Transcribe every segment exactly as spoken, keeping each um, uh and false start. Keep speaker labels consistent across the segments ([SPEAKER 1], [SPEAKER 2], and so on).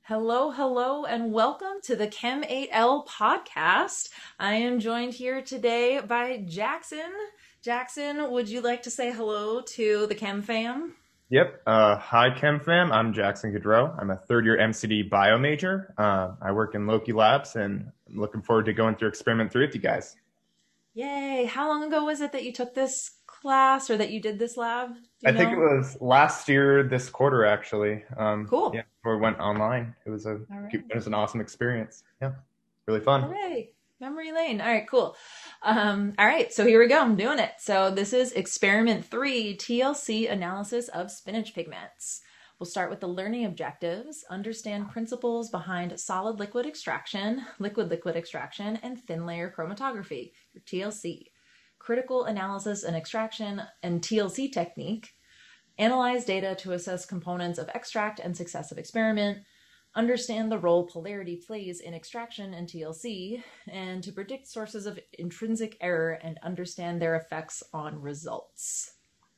[SPEAKER 1] Hello, hello, and welcome to the Chem eight L podcast. I am joined here today by Jackson. Jackson, would you like to say hello to the Chem fam?
[SPEAKER 2] Yep. Uh, hi, Chem fam. I'm Jackson Gaudreau. I'm a third year M C D bio major. Uh, I work in Loki Labs, and I'm looking forward to going through experiment three with you guys.
[SPEAKER 1] Yay. How long ago was it that you took this class or that you did this lab? Do
[SPEAKER 2] I
[SPEAKER 1] you
[SPEAKER 2] think it
[SPEAKER 1] know?
[SPEAKER 2] was last year, this quarter, actually. Um,
[SPEAKER 1] Cool.
[SPEAKER 2] yeah, before we went online. It was a
[SPEAKER 1] All right.
[SPEAKER 2] it was an awesome experience. Yeah, really fun.
[SPEAKER 1] Hooray. Memory lane. All right, cool. Um, all right, so here we go. I'm doing it. So this is experiment three, T L C analysis of spinach pigments. We'll start with the learning objectives, understand principles behind solid liquid extraction, liquid liquid extraction, and thin layer chromatography, your T L C. Critical analysis and extraction and T L C technique. Analyze data to assess components of extract and successive experiment. Understand the role polarity plays in extraction and T L C, and to predict sources of intrinsic error and understand their effects on results.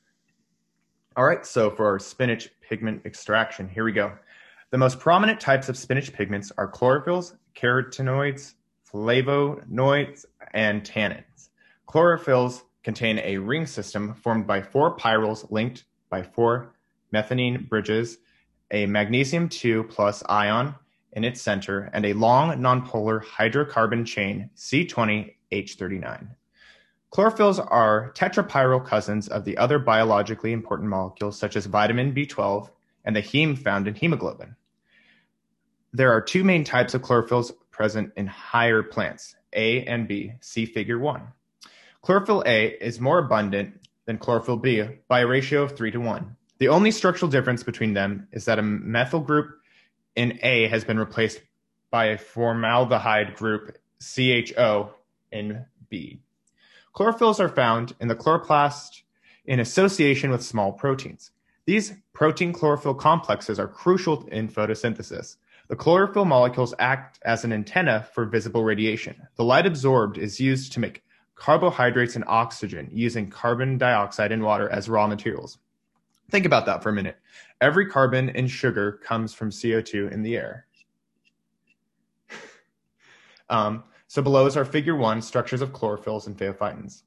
[SPEAKER 2] All right, so for our spinach pigment extraction, here we go. The most prominent types of spinach pigments are chlorophylls, carotenoids, flavonoids, and tannins. Chlorophylls contain a ring system formed by four pyrroles linked by four methionine bridges, a magnesium two plus ion in its center, and a long nonpolar hydrocarbon chain C twenty H thirty-nine. Chlorophylls are tetrapyrrole cousins of the other biologically important molecules such as vitamin B twelve and the heme found in hemoglobin. There are two main types of chlorophylls present in higher plants, A and B. See figure one. Chlorophyll A is more abundant than chlorophyll B by a ratio of three to one. The only structural difference between them is that a methyl group in A has been replaced by a formaldehyde group C H O in B. Chlorophylls are found in the chloroplast in association with small proteins. These protein chlorophyll complexes are crucial in photosynthesis. The chlorophyll molecules act as an antenna for visible radiation. The light absorbed is used to make carbohydrates and oxygen using carbon dioxide and water as raw materials. Think about that for a minute. Every carbon in sugar comes from C O two in the air. um, So below is our figure one, structures of chlorophylls and phaeophytins.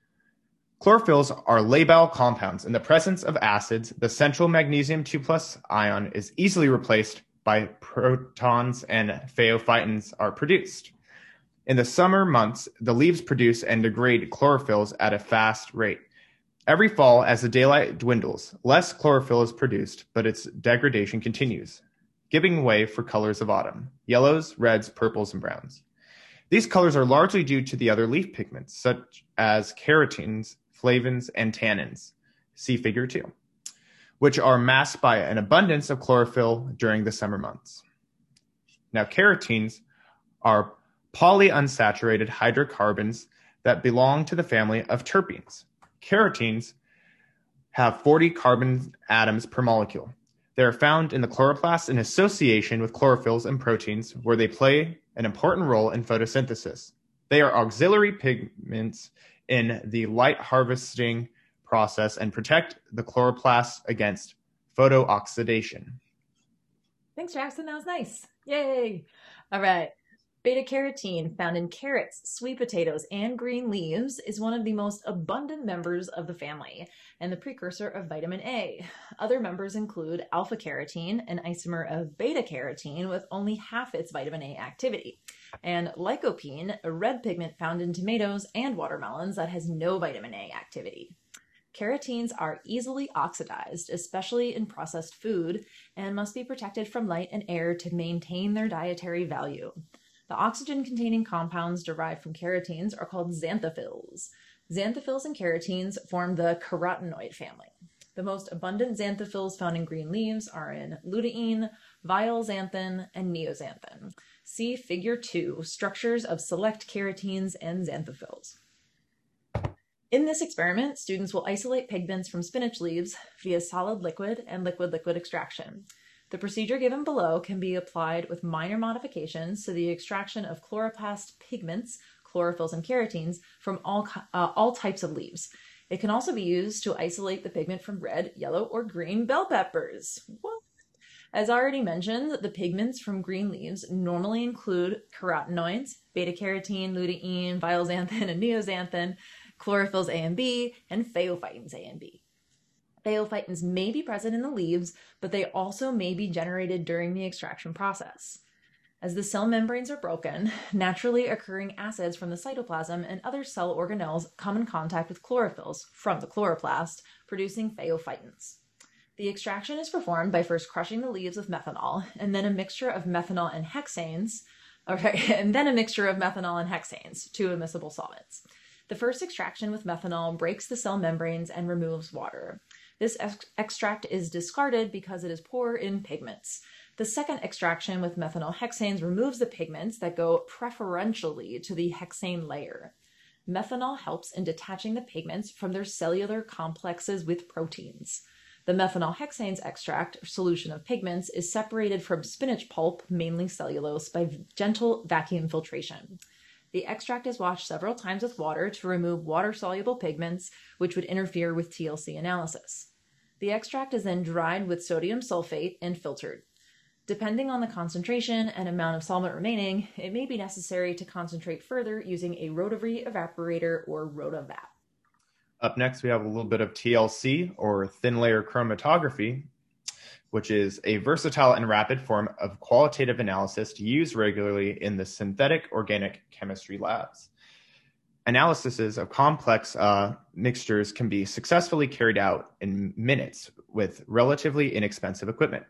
[SPEAKER 2] Chlorophylls are labile compounds. In the presence of acids, the central magnesium two plus ion is easily replaced by protons and phaeophytins are produced. In the summer months, the leaves produce and degrade chlorophylls at a fast rate. Every fall, as the daylight dwindles, less chlorophyll is produced, but its degradation continues, giving way for colors of autumn, yellows, reds, purples, and browns. These colors are largely due to the other leaf pigments, such as carotenes, flavins, and tannins, see figure two, which are masked by an abundance of chlorophyll during the summer months. Now, carotenes are polyunsaturated hydrocarbons that belong to the family of terpenes. Carotenes have forty carbon atoms per molecule. They are found in the chloroplast in association with chlorophylls and proteins, where they play an important role in photosynthesis. They are auxiliary pigments in the light harvesting process and protect the chloroplast against photooxidation.
[SPEAKER 1] Thanks, Jackson. That was nice. Yay. All right. Beta carotene, found in carrots, sweet potatoes, and green leaves, is one of the most abundant members of the family and the precursor of vitamin A. Other members include alpha carotene, an isomer of beta carotene with only half its vitamin A activity, and lycopene, a red pigment found in tomatoes and watermelons that has no vitamin A activity. Carotenes are easily oxidized, especially in processed food, and must be protected from light and air to maintain their dietary value. The oxygen-containing compounds derived from carotenes are called xanthophylls. Xanthophylls and carotenes form the carotenoid family. The most abundant xanthophylls found in green leaves are in lutein, violxanthin, and neoxanthin. See figure two, structures of select carotenes and xanthophylls. In this experiment, students will isolate pigments from spinach leaves via solid liquid and liquid-liquid extraction. The procedure given below can be applied with minor modifications to the extraction of chloroplast pigments, chlorophylls, and carotenes from all, uh, all types of leaves. It can also be used to isolate the pigment from red, yellow, or green bell peppers. What? As already mentioned, the pigments from green leaves normally include carotenoids, beta-carotene, lutein, violxanthin, and neoxanthin, chlorophylls A and B, and phaophytins A and B. Phaophytins may be present in the leaves, but they also may be generated during the extraction process. As the cell membranes are broken, naturally occurring acids from the cytoplasm and other cell organelles come in contact with chlorophylls from the chloroplast, producing phaophytins. The extraction is performed by first crushing the leaves with methanol, and then a mixture of methanol and hexanes, okay, and then a mixture of methanol and hexanes, two immiscible solvents. The first extraction with methanol breaks the cell membranes and removes water. This ex- extract is discarded because it is poor in pigments. The second extraction with methanol hexanes removes the pigments that go preferentially to the hexane layer. Methanol helps in detaching the pigments from their cellular complexes with proteins. The methanol hexanes extract, or solution of pigments, is separated from spinach pulp, mainly cellulose, by gentle vacuum filtration. The extract is washed several times with water to remove water-soluble pigments, which would interfere with T L C analysis. The extract is then dried with sodium sulfate and filtered. Depending on the concentration and amount of solvent remaining, it may be necessary to concentrate further using a rotary evaporator or rotavap.
[SPEAKER 2] Up next, we have a little bit of T L C, or thin layer chromatography, which is a versatile and rapid form of qualitative analysis used regularly in the synthetic organic chemistry labs. Analyses of complex uh, mixtures can be successfully carried out in minutes with relatively inexpensive equipment.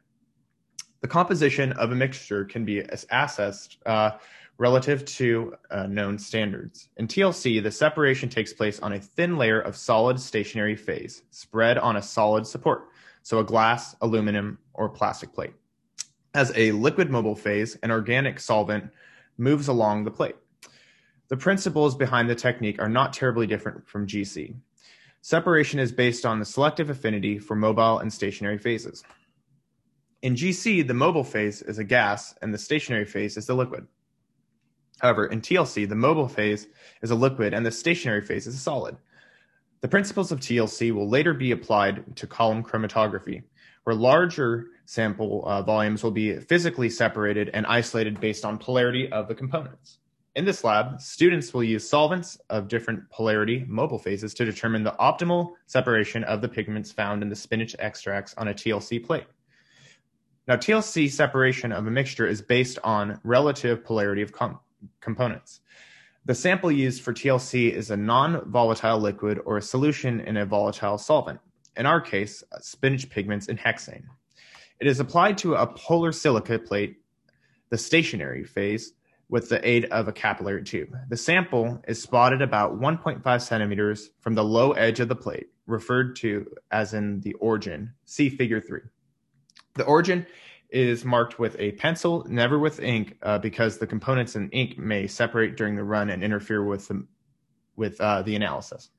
[SPEAKER 2] The composition of a mixture can be assessed uh, relative to uh, known standards. In T L C, the separation takes place on a thin layer of solid stationary phase spread on a solid support, so a glass, aluminum, or plastic plate. As a liquid mobile phase, an organic solvent moves along the plate. The principles behind the technique are not terribly different from G C. Separation is based on the selective affinity for mobile and stationary phases. In G C, the mobile phase is a gas and the stationary phase is the liquid. However, in T L C, the mobile phase is a liquid and the stationary phase is a solid. The principles of T L C will later be applied to column chromatography, where larger sample uh, volumes will be physically separated and isolated based on polarity of the components. In this lab, students will use solvents of different polarity mobile phases to determine the optimal separation of the pigments found in the spinach extracts on a T L C plate. Now, T L C separation of a mixture is based on relative polarity of com- components. The sample used for T L C is a non-volatile liquid or a solution in a volatile solvent, in our case, spinach pigments in hexane. It is applied to a polar silica plate, the stationary phase, with the aid of a capillary tube. The sample is spotted about one point five centimeters from the low edge of the plate, referred to as in the origin. See figure three. The origin is marked with a pencil, never with ink, uh, because the components in ink may separate during the run and interfere with the, with, uh, the analysis.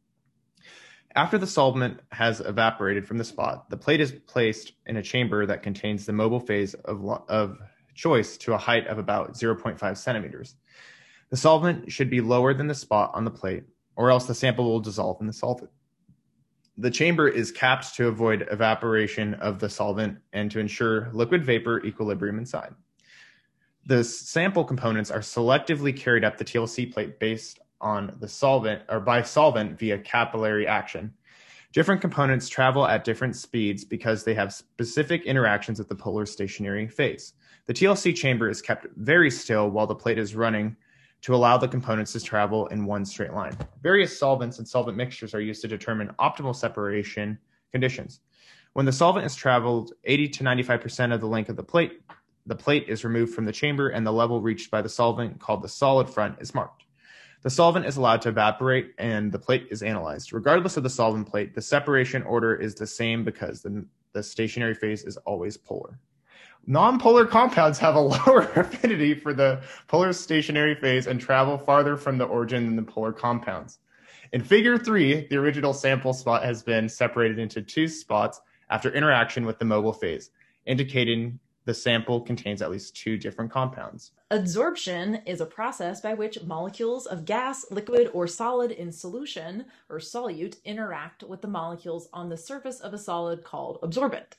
[SPEAKER 2] After the solvent has evaporated from the spot, the plate is placed in a chamber that contains the mobile phase of, of choice to a height of about zero point five centimeters. The solvent should be lower than the spot on the plate, or else the sample will dissolve in the solvent. The chamber is capped to avoid evaporation of the solvent and to ensure liquid vapor equilibrium inside. The sample components are selectively carried up the T L C plate based on the solvent or by solvent via capillary action. Different components travel at different speeds because they have specific interactions with the polar stationary phase. The T L C chamber is kept very still while the plate is running to allow the components to travel in one straight line. Various solvents and solvent mixtures are used to determine optimal separation conditions. When the solvent has traveled eighty to ninety-five percent of the length of the plate, the plate is removed from the chamber and the level reached by the solvent, called the solid front, is marked. The solvent is allowed to evaporate and the plate is analyzed. Regardless of the solvent plate, the separation order is the same because the, the stationary phase is always polar. Non-polar compounds have a lower affinity for the polar stationary phase and travel farther from the origin than the polar compounds. In figure three, the original sample spot has been separated into two spots after interaction with the mobile phase, indicating the sample contains at least two different compounds.
[SPEAKER 1] Adsorption is a process by which molecules of gas, liquid, or solid in solution, or solute, interact with the molecules on the surface of a solid called absorbent.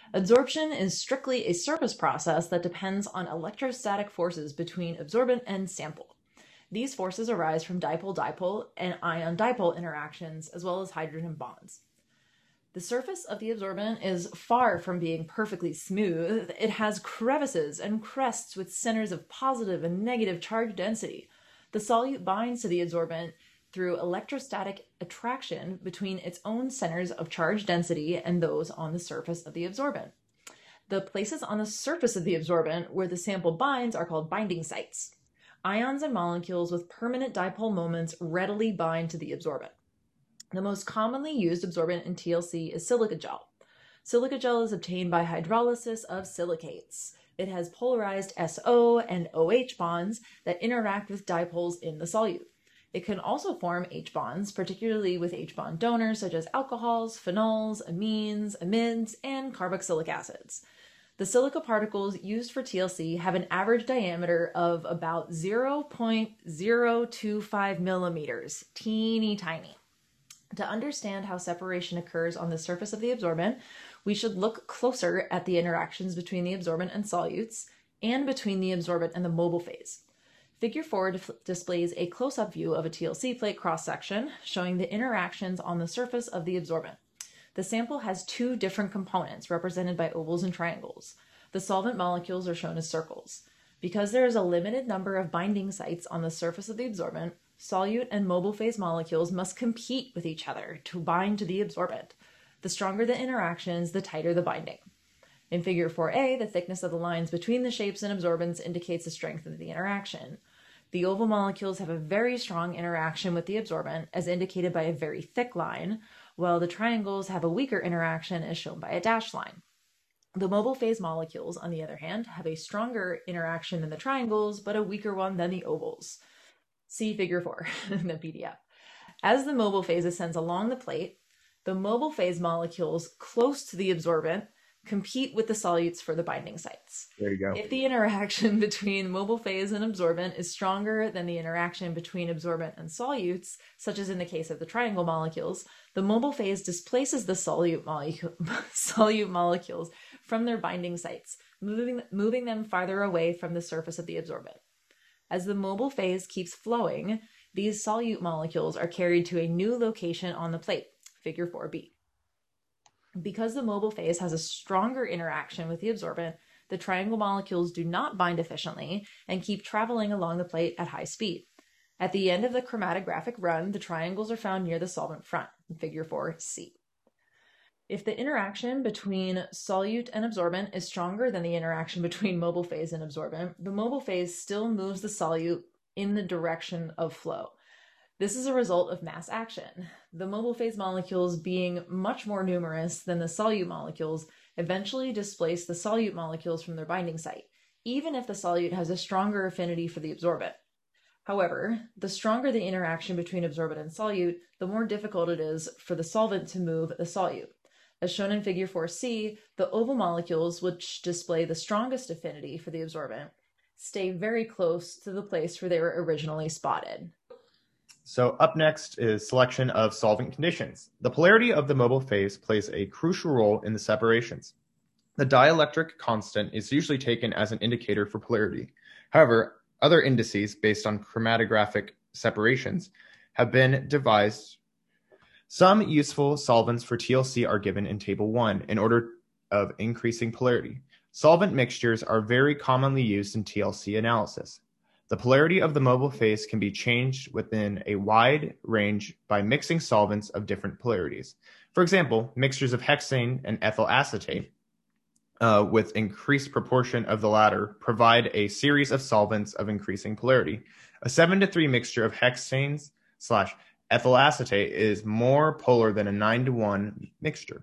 [SPEAKER 1] Adsorption is strictly a surface process that depends on electrostatic forces between absorbent and sample. These forces arise from dipole-dipole and ion-dipole interactions, as well as hydrogen bonds. The surface of the absorbent is far from being perfectly smooth. It has crevices and crests with centers of positive and negative charge density. The solute binds to the adsorbent through electrostatic attraction between its own centers of charge density and those on the surface of the absorbent. The places on the surface of the absorbent where the sample binds are called binding sites. Ions and molecules with permanent dipole moments readily bind to the absorbent. The most commonly used absorbent in T L C is silica gel. Silica gel is obtained by hydrolysis of silicates. It has polarized S O and O H bonds that interact with dipoles in the solute. It can also form H bonds, particularly with H bond donors such as alcohols, phenols, amines, amides, and carboxylic acids. The silica particles used for T L C have an average diameter of about zero point zero two five millimeters, teeny tiny. To understand how separation occurs on the surface of the absorbent, we should look closer at the interactions between the absorbent and solutes and between the absorbent and the mobile phase. Figure four displays a close-up view of a T L C plate cross-section showing the interactions on the surface of the absorbent. The sample has two different components represented by ovals and triangles. The solvent molecules are shown as circles. Because there is a limited number of binding sites on the surface of the absorbent, solute and mobile phase molecules must compete with each other to bind to the absorbent. The stronger the interactions, the tighter the binding. In figure four A, the thickness of the lines between the shapes and absorbents indicates the strength of the interaction. The oval molecules have a very strong interaction with the absorbent, as indicated by a very thick line, while the triangles have a weaker interaction, as shown by a dashed line. The mobile phase molecules, on the other hand, have a stronger interaction than the triangles, but a weaker one than the ovals. See figure four in the P D F. As the mobile phase ascends along the plate, the mobile phase molecules close to the absorbent compete with the solutes for the binding sites.
[SPEAKER 2] There you go.
[SPEAKER 1] If the interaction between mobile phase and absorbent is stronger than the interaction between absorbent and solutes, such as in the case of the triangle molecules, the mobile phase displaces the solute, molecule, solute molecules from their binding sites, moving, moving them farther away from the surface of the absorbent. As the mobile phase keeps flowing, these solute molecules are carried to a new location on the plate, figure four B. Because the mobile phase has a stronger interaction with the absorbent, the triangle molecules do not bind efficiently and keep traveling along the plate at high speed. At the end of the chromatographic run, the triangles are found near the solvent front, in figure four C. If the interaction between solute and absorbent is stronger than the interaction between mobile phase and absorbent, the mobile phase still moves the solute in the direction of flow. This is a result of mass action. The mobile phase molecules, being much more numerous than the solute molecules, eventually displace the solute molecules from their binding site, even if the solute has a stronger affinity for the absorbent. However, the stronger the interaction between absorbent and solute, the more difficult it is for the solvent to move the solute. As shown in figure four C, the oval molecules, which display the strongest affinity for the absorbent, stay very close to the place where they were originally spotted.
[SPEAKER 2] So up next is selection of solvent conditions. The polarity of the mobile phase plays a crucial role in the separations. The dielectric constant is usually taken as an indicator for polarity. However, other indices based on chromatographic separations have been devised. Some useful solvents for T L C are given in Table one in order of increasing polarity. Solvent mixtures are very commonly used in T L C analysis. The polarity of the mobile phase can be changed within a wide range by mixing solvents of different polarities. For example, mixtures of hexane and ethyl acetate uh, with increased proportion of the latter provide a series of solvents of increasing polarity. A seven to three mixture of hexanes slash ethyl acetate is more polar than a nine to one mixture.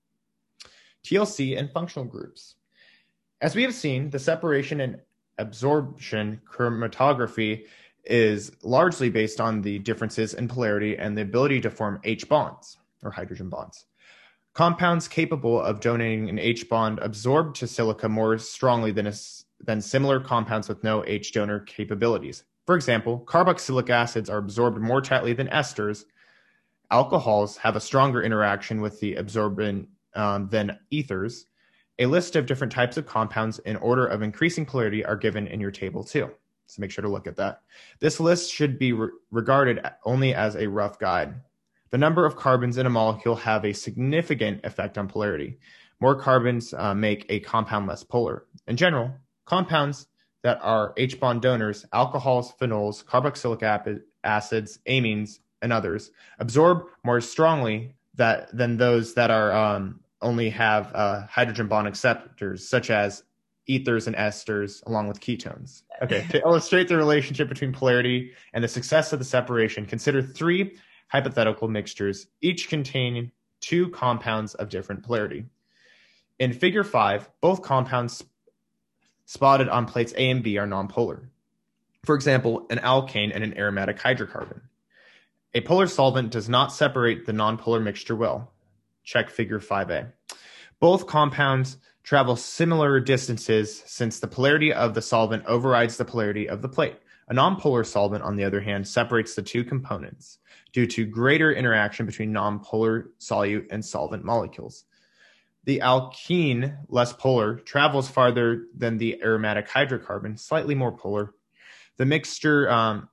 [SPEAKER 2] T L C and functional groups. As we have seen, the separation and absorption chromatography is largely based on the differences in polarity and the ability to form H bonds, or hydrogen bonds. Compounds capable of donating an H bond absorb to silica more strongly than, a, than similar compounds with no H donor capabilities. For example, carboxylic acids are absorbed more tightly than esters. Alcohols have a stronger interaction with the absorbent um, than ethers. A list of different types of compounds in order of increasing polarity are given in your table too. So make sure to look at that. This list should be re- regarded only as a rough guide. The number of carbons in a molecule have a significant effect on polarity. More carbons uh, make a compound less polar. In general, compounds that are H-bond donors, alcohols, phenols, carboxylic acids, amines, and others, absorb more strongly that, than those that are um, only have uh, hydrogen bond acceptors, such as ethers and esters, along with ketones. Okay, to illustrate the relationship between polarity and the success of the separation, consider three hypothetical mixtures, each containing two compounds of different polarity. In figure five, both compounds spotted on plates A and B are nonpolar. For example, an alkane and an aromatic hydrocarbon. A polar solvent does not separate the nonpolar mixture well. Check figure five A. Both compounds travel similar distances since the polarity of the solvent overrides the polarity of the plate. A nonpolar solvent, on the other hand, separates the two components due to greater interaction between nonpolar solute and solvent molecules. The alkene, less polar, travels farther than the aromatic hydrocarbon, slightly more polar. The mixture, um,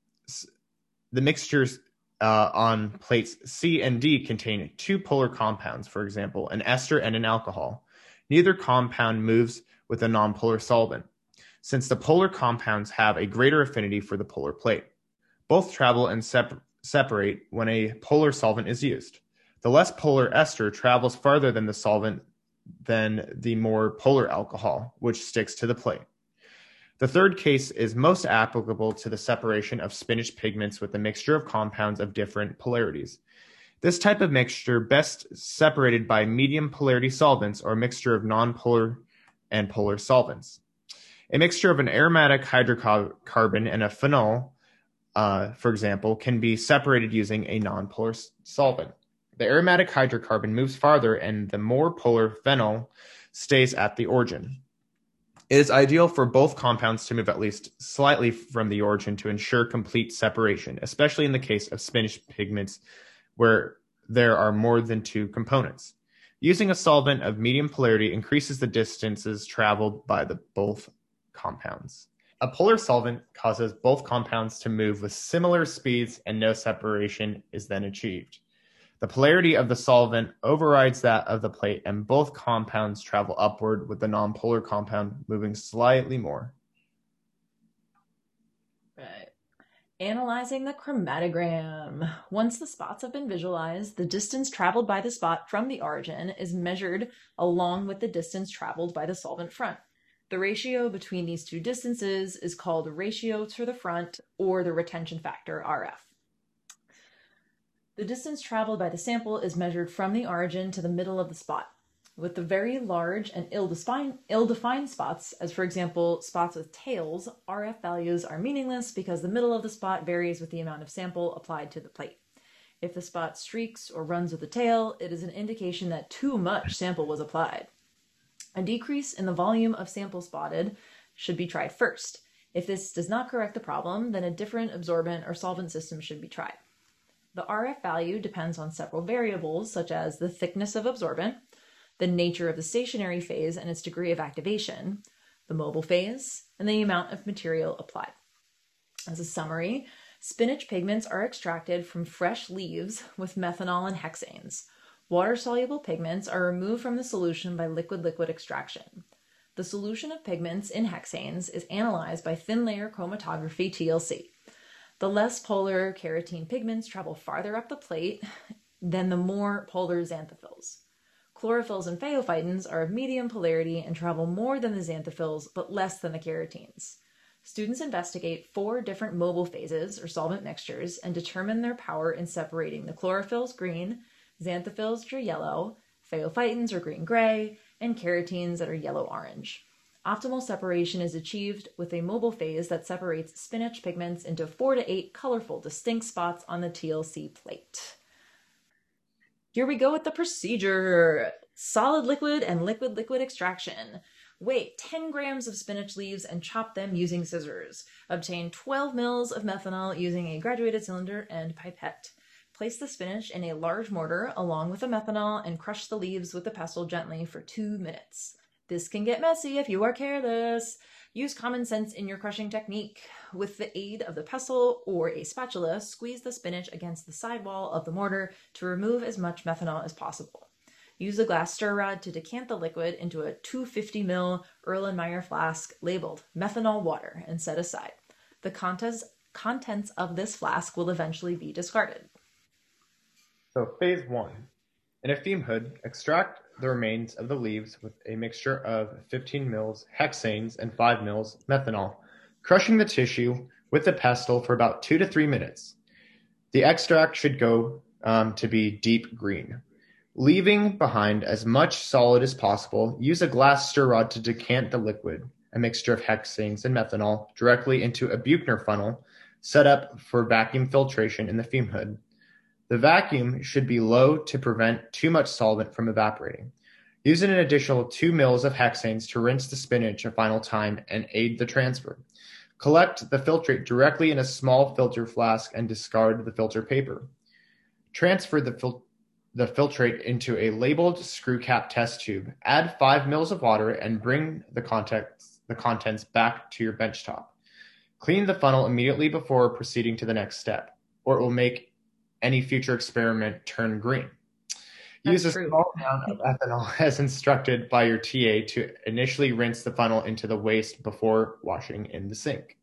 [SPEAKER 2] the mixtures uh, on plates C and D contain two polar compounds, for example, an ester and an alcohol. Neither compound moves with a nonpolar solvent, since the polar compounds have a greater affinity for the polar plate. Both travel and sep- separate when a polar solvent is used. The less polar ester travels farther than the solvent than the more polar alcohol, which sticks to the plate. The third case is most applicable to the separation of spinach pigments with a mixture of compounds of different polarities. This type of mixture best separated by medium polarity solvents or a mixture of nonpolar and polar solvents. A mixture of an aromatic hydrocarbon and a phenol, uh, for example, can be separated using a nonpolar solvent. The aromatic hydrocarbon moves farther and the more polar phenol stays at the origin. It is ideal for both compounds to move at least slightly from the origin to ensure complete separation, especially in the case of spinach pigments where there are more than two components. Using a solvent of medium polarity increases the distances traveled by the both compounds. A polar solvent causes both compounds to move with similar speeds and no separation is then achieved. The polarity of the solvent overrides that of the plate and both compounds travel upward with the nonpolar compound moving slightly more.
[SPEAKER 1] Right. Analyzing the chromatogram. Once the spots have been visualized, the distance traveled by the spot from the origin is measured along with the distance traveled by the solvent front. The ratio between these two distances is called ratio to the front, or the retention factor, R F. The distance traveled by the sample is measured from the origin to the middle of the spot. With the very large and ill-defined, ill-defined spots, as for example spots with tails, R F values are meaningless because the middle of the spot varies with the amount of sample applied to the plate. If the spot streaks or runs with a tail, it is an indication that too much sample was applied. A decrease in the volume of sample spotted should be tried first. If this does not correct the problem, then a different absorbent or solvent system should be tried. The R F value depends on several variables, such as the thickness of absorbent, the nature of the stationary phase and its degree of activation, the mobile phase, and the amount of material applied. As a summary, spinach pigments are extracted from fresh leaves with methanol and hexanes. Water-soluble pigments are removed from the solution by liquid-liquid extraction. The solution of pigments in hexanes is analyzed by thin-layer chromatography T L C. The less polar carotene pigments travel farther up the plate than the more polar xanthophylls. Chlorophylls and phaophytins are of medium polarity and travel more than the xanthophylls, but less than the carotenes. Students investigate four different mobile phases, or solvent mixtures, and determine their power in separating the chlorophylls green, xanthophylls which are yellow, phaophytins are green-gray, and carotenes that are yellow-orange. Optimal separation is achieved with a mobile phase that separates spinach pigments into four to eight colorful, distinct spots on the T L C plate. Here we go with the procedure. Solid liquid and liquid liquid extraction. Weigh ten grams of spinach leaves and chop them using scissors. Obtain twelve mils of methanol using a graduated cylinder and pipette. place the spinach in a large mortar along with the methanol and crush the leaves with the pestle gently for two minutes. This can get messy if you are careless. Use common sense in your crushing technique. With the aid of the pestle or a spatula, squeeze the spinach against the sidewall of the mortar to remove as much methanol as possible. Use a glass stir rod to decant the liquid into a two hundred fifty milliliter Erlenmeyer flask labeled methanol water and set aside. The contents, contents of this flask will eventually be discarded.
[SPEAKER 2] So phase one. In a fume hood, extract the remains of the leaves with a mixture of fifteen milliliters hexanes and five milliliters methanol, crushing the tissue with the pestle for about two to three minutes. The extract should go um, to be deep green. Leaving behind as much solid as possible, use a glass stir rod to decant the liquid, a mixture of hexanes and methanol, directly into a Buchner funnel set up for vacuum filtration in the fume hood. The vacuum should be low to prevent too much solvent from evaporating. Use an additional two milliliters of hexanes to rinse the spinach a final time and aid the transfer. Collect the filtrate directly in a small filter flask and discard the filter paper. Transfer the filter the filtrate into a labeled screw cap test tube. Add five milliliters of water and bring the contents, the contents back to your benchtop. Clean the funnel immediately before proceeding to the next step, or it will make any future experiment turn green.
[SPEAKER 1] That's
[SPEAKER 2] Use a
[SPEAKER 1] true.
[SPEAKER 2] small amount of ethanol as instructed by your T A to initially rinse the funnel into the waste before washing in the sink.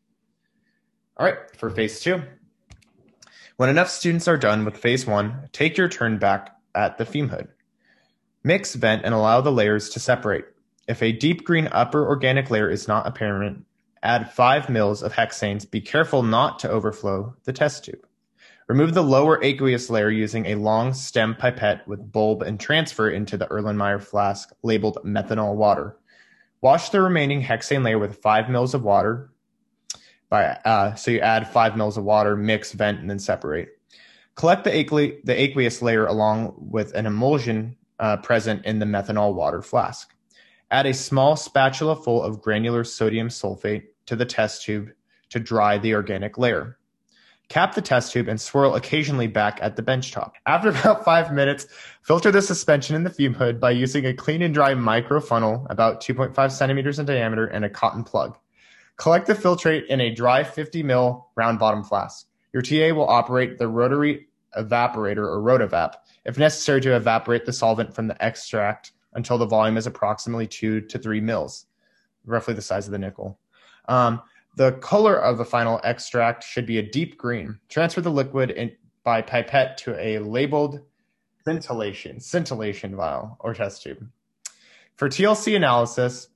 [SPEAKER 2] All right, for phase two. When enough students are done with phase one, take your turn back at the fume hood. Mix, vent, and allow the layers to separate. If a deep green upper organic layer is not apparent, add five milliliters of hexanes. Be careful not to overflow the test tube. Remove the lower aqueous layer using a long stem pipette with bulb and transfer into the Erlenmeyer flask labeled methanol water. Wash the remaining hexane layer with five milliliters of water. By, uh, so you add five milliliters of water, mix, vent, and then separate. Collect the, aqueous, the aqueous layer along with an emulsion uh, present in the methanol water flask. Add a small spatula full of granular sodium sulfate to the test tube to dry the organic layer. Cap the test tube and swirl occasionally back at the benchtop. After about five minutes, filter the suspension in the fume hood by using a clean and dry micro funnel about two point five centimeters in diameter and a cotton plug. Collect the filtrate in a dry fifty milliliter round bottom flask. Your T A will operate the rotary evaporator or rotovap if necessary to evaporate the solvent from the extract until the volume is approximately two to three mils, roughly the size of the nickel. Um, the color of the final extract should be a deep green. Transfer the liquid in, by pipette to a labeled scintillation, scintillation vial or test tube. For T L C analysis,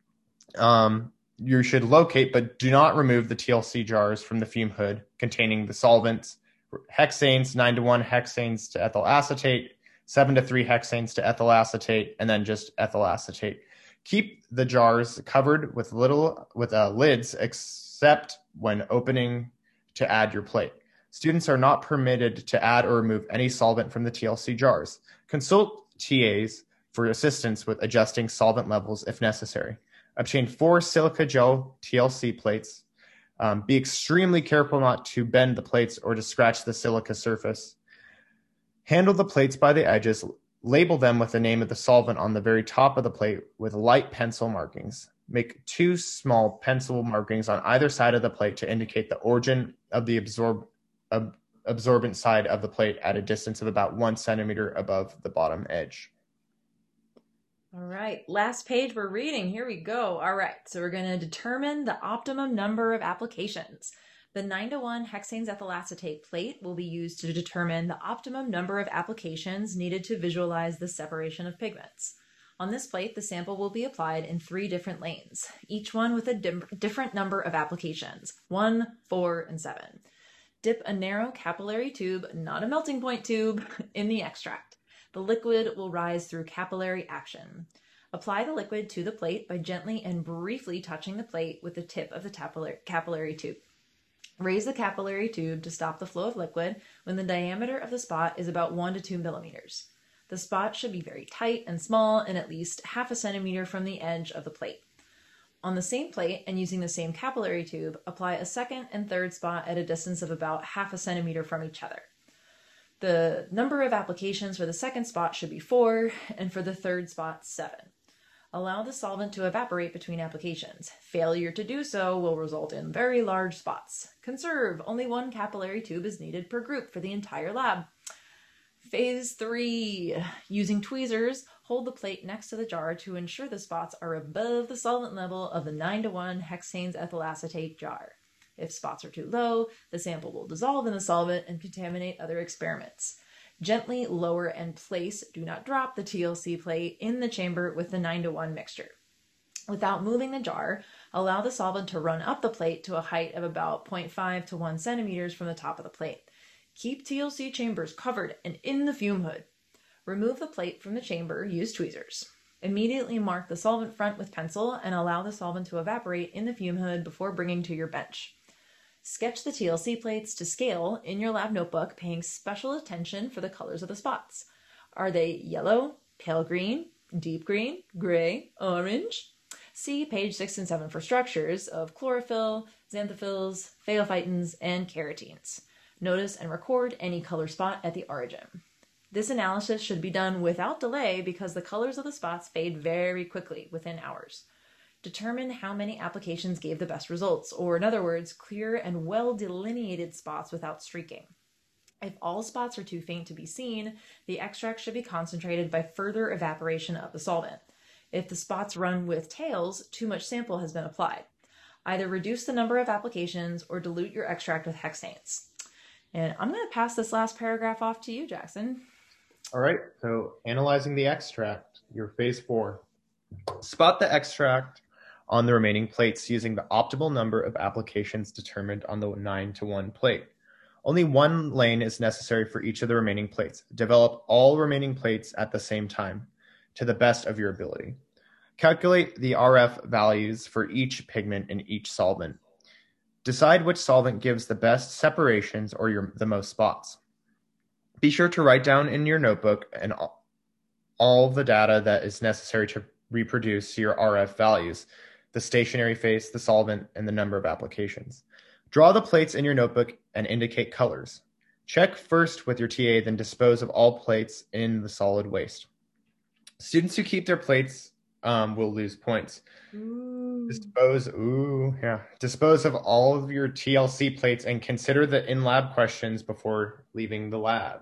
[SPEAKER 2] um, you should locate but do not remove the T L C jars from the fume hood containing the solvents, hexanes, nine to one hexanes to ethyl acetate, seven to three hexanes to ethyl acetate, and then just ethyl acetate. Keep the jars covered with little with uh, lids except when opening to add your plate. Students are not permitted to add or remove any solvent from the T L C jars. Consult T As for assistance with adjusting solvent levels if necessary. Obtain four silica gel T L C plates. Um, be extremely careful not to bend the plates or to scratch the silica surface. Handle the plates by the edges. Label them with the name of the solvent on the very top of the plate with light pencil markings. Make two small pencil markings on either side of the plate to indicate the origin of the absorb, ab, absorbent side of the plate at a distance of about one centimeter above the bottom edge.
[SPEAKER 1] All right, last page we're reading. Here we go. All right, so we're going to determine the optimum number of applications. The nine to one hexanes ethyl acetate plate will be used to determine the optimum number of applications needed to visualize the separation of pigments. On this plate, the sample will be applied in three different lanes, each one with a dim- different number of applications, one, four, and seven. Dip a narrow capillary tube, not a melting point tube, in the extract. The liquid will rise through capillary action. Apply the liquid to the plate by gently and briefly touching the plate with the tip of the capillary tube. Raise the capillary tube to stop the flow of liquid when the diameter of the spot is about one to two millimeters. The spot should be very tight and small and at least half a centimeter from the edge of the plate. On the same plate and using the same capillary tube, apply a second and third spot at a distance of about half a centimeter from each other. The number of applications for the second spot should be four, and for the third spot, seven. Allow the solvent to evaporate between applications. Failure to do so will result in very large spots. Conserve. Only one capillary tube is needed per group for the entire lab. Phase three. Using tweezers, hold the plate next to the jar to ensure the spots are above the solvent level of the nine to one hexanes ethyl acetate jar. If spots are too low, the sample will dissolve in the solvent and contaminate other experiments. Gently lower and place, do not drop the T L C plate in the chamber with the nine to one mixture. Without moving the jar, allow the solvent to run up the plate to a height of about zero point five to one centimeters from the top of the plate. Keep T L C chambers covered and in the fume hood. Remove the plate from the chamber, use tweezers. Immediately mark the solvent front with pencil and allow the solvent to evaporate in the fume hood before bringing to your bench. Sketch the T L C plates to scale in your lab notebook, paying special attention for the colors of the spots. Are they yellow, pale green, deep green, gray, orange? See page six and seven for structures of chlorophyll, xanthophylls, phaeophytins, and carotenes. Notice and record any color spot at the origin. This analysis should be done without delay because the colors of the spots fade very quickly within hours. Determine how many applications gave the best results, or in other words, clear and well-delineated spots without streaking. If all spots are too faint to be seen, the extract should be concentrated by further evaporation of the solvent. If the spots run with tails, too much sample has been applied. Either reduce the number of applications or dilute your extract with hexanes. And I'm going to pass this last paragraph off to you, Jackson.
[SPEAKER 2] All right, so analyzing the extract, your phase four. Spot the extract on the remaining plates using the optimal number of applications determined on the nine to one plate. Only one lane is necessary for each of the remaining plates. Develop all remaining plates at the same time, to the best of your ability. Calculate the R F values for each pigment in each solvent. Decide which solvent gives the best separations or your, the most spots. Be sure to write down in your notebook and all, all the data that is necessary to reproduce your R F values, the stationary phase, the solvent, and the number of applications. Draw the plates in your notebook and indicate colors. Check first with your T A, then dispose of all plates in the solid waste. Students who keep their plates um, will lose points. Ooh. Dispose, ooh, yeah. Dispose of all of your T L C plates and consider the in-lab questions before leaving the lab.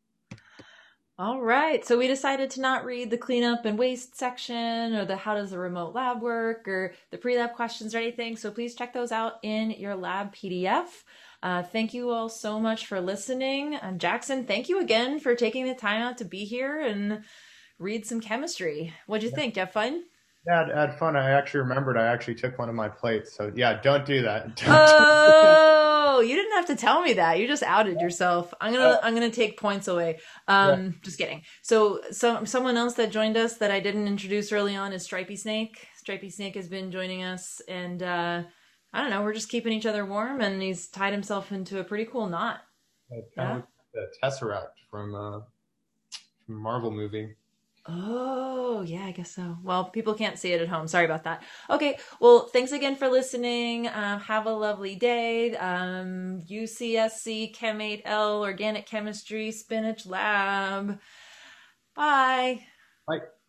[SPEAKER 1] All right, so we decided to not read the cleanup and waste section or the how does the remote lab work or the pre-lab questions or anything, so please check those out in your lab P D F. Uh, thank you all so much for listening. And Jackson, thank you again for taking the time out to be here and read some chemistry. What'd you yeah. think? Did you have fun?
[SPEAKER 2] Yeah, I had fun. I actually remembered I actually took one of my plates. So yeah, don't do that. Don't
[SPEAKER 1] oh, you didn't have to tell me that. You just outed yourself. I'm gonna, I'm gonna take points away. Um, yeah. Just kidding. So, so someone else that joined us that I didn't introduce early on is Stripey Snake. Stripey Snake has been joining us, and uh, I don't know. We're just keeping each other warm, and he's tied himself into a pretty cool knot.
[SPEAKER 2] Yeah. The Tesseract from uh, from Marvel movie.
[SPEAKER 1] Oh, yeah, I guess so. Well, people can't see it at home. Sorry about that. Okay, well, thanks again for listening. Um, have a lovely day. Um, U C S C Chem eight L Organic Chemistry Spinach Lab. Bye.
[SPEAKER 2] Bye.